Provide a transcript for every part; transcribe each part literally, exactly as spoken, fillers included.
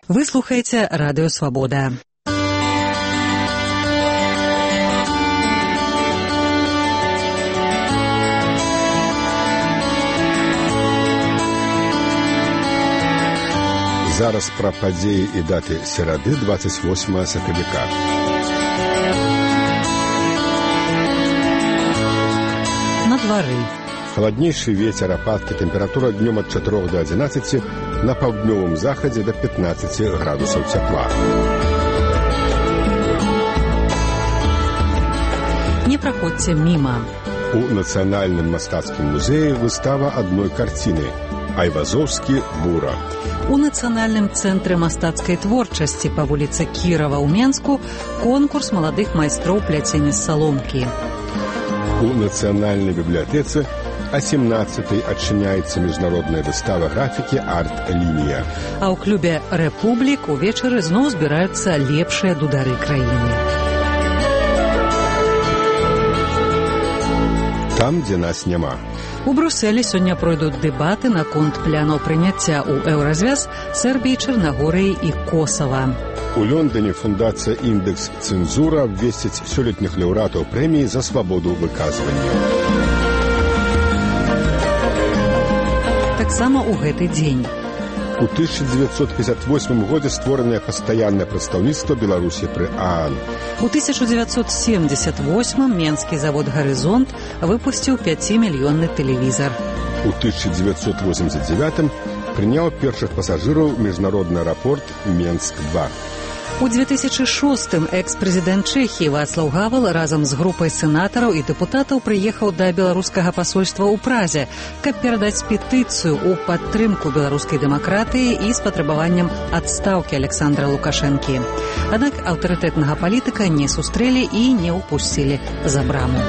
Вы слухаеце Радыё Свабода. Зараз пра падзеі і даты серады двадцать восьмага сакавіка. На двары. Халаднейшы вецер, ападкі, тэмпература днём ад чатырох да адзінаццаці, на паўднёвым захадзе да пятнаццаці градусаў цяпла. Не праходзьце міма. У Нацыянальным мастацкім музеі выстава адной карціны «Айвазовскі бура». У Нацыянальным цэнтры мастацкай творчасці па вуліцы Кірава ў Менску конкурс маладых майстроў пляцення саломкі. У Нацыянальнай бібліятэцы а сямнаццатай адчыняецца міжнародная выстава графікі «Арт-лінія». А ў клубе «Рэпублік» увечары зноў збіраюцца лепшыя дудары краіны. Там, дзе нас няма. У Брусэлі сёння пройдуць дэбаты наконт планаў прыняцця ў еўразвяз Сербіі, Чарнагорыі і Косава. У Лондоне фундацыя «Індэкс цэнзура» абвесціць сёлетніх лаўрэатаў прэміі за свабоду выказвання. Таксама ў гэты дзень. У тысяча девятьсот пятьдесят восьмым годзе створанае пастаяннае прадстаўніцтва Беларусі пры ААН. У тысяча девятьсот семьдесят восьмым менскі завод «Гарызонт» выпусціў пяцімільённы тэлевізар. У тысяча девятьсот восемьдесят девятым прыняў першых пасажыраў міжнародны аэрапорт Менск-два. У две тысячи шостым экс-прэзідэнт Чэхіі Вацлаў Гавел разам з групай сенатараў і дэпутатаў прыехаў да беларускага пасольства ў Празе, каб перадаць петыцыю ў падтрымку беларускай дэмакратыі і з патрабаваннем адстаўкі Александра Лукашэнкі. Аднак аўтарытэтнага палітыка не сустрэлі і не ўпусцілі за браму.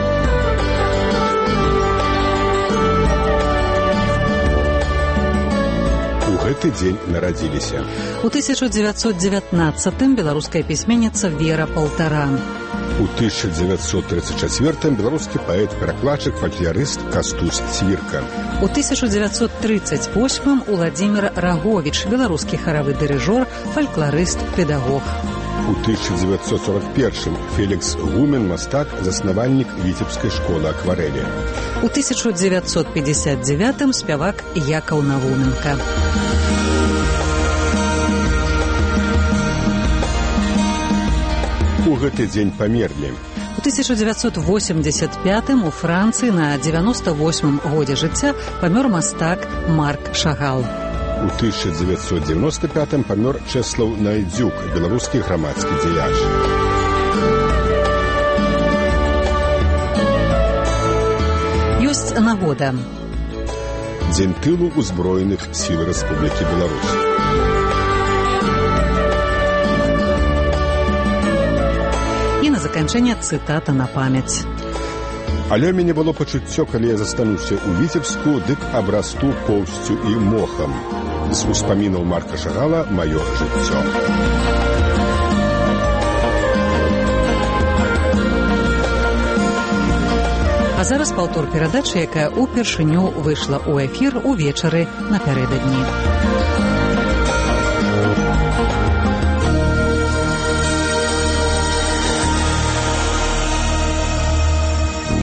Гэты дзень нарадзіліся. У тысяча девятьсот девятнадцатым беларуская пісьменніца Вера Палтаран. У тысяча девятьсот тридцать четвёртым беларускі паэт, перакладчык, фальклорыст Кастусь Цвірка. У тысяча девятьсот тридцать восьмым Уладзімір Раговіч, беларускі харавы дырыжор, фальклорыст, педагог. У тысяча девятьсот сорок первым Фелікс Гумен, мастак, заснавальнік Віцебскай школы акварэлі. У тысяча девятьсот пятьдесят девятым спявак Якаў Навуненка. У гэты дзень памерлі. У тысяча девятьсот восемьдесят пятым у Францыі на дзевяноста восьмым годзе жыцця памёр мастак Марк Шагал. У тысяча девятьсот девяносто пятым памёр Чэслаў Найдзюк, беларускі грамадскі дзеяч. Ёсць нагода. Дзень тылу ўзброеных сіл Рэспублікі Беларусь. І на заканчэнне цытата на памяць. Але мяне было пачуццё, калі я застануся ў Віцебску, дык абрасту поўсцю і мохам. З успамінаў Марка Шагала «Маё жыццё». А зараз паўтор перадачы, якая ўпершыню выйшла ў эфір увечары напярэдадні.